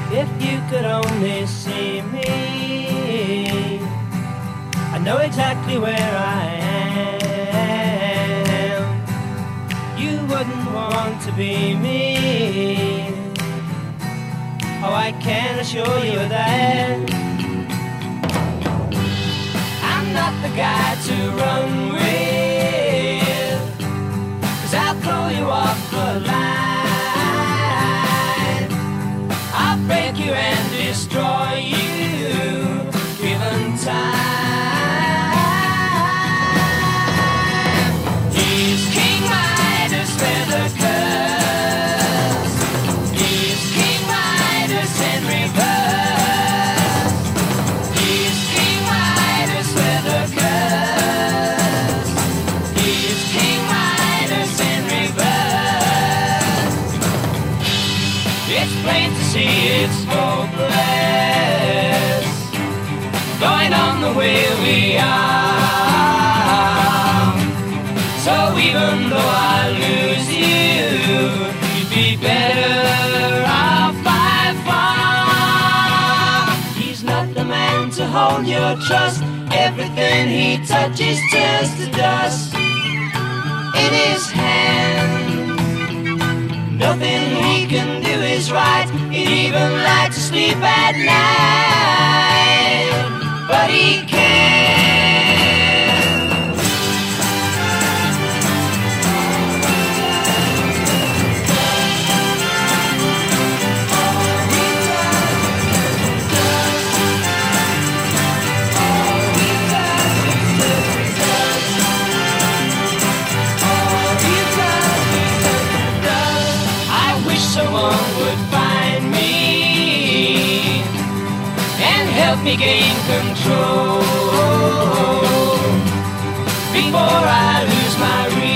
If you could only see me, I know exactly where I am. You wouldn't want to be me. Oh, I can assure you that I'm not the guy to run with, 'cause I'll throw you off the line. I'll break you and destroy you, given time. He's King Midas, feather curse. He's King Midas in reverse. He's King Midas, feather curse. He's King Midas in reverse. It's plain to see it's hopeless, going on the way we are. So even though I lose you, you'd be better off by far. He's not the man to hold your trust. Everything he touches turns to dust in his hand. Nothing he can do is right. He'd even like to sleep at night, but he can't. I wish someone would find me and help me gain control before I lose my reason.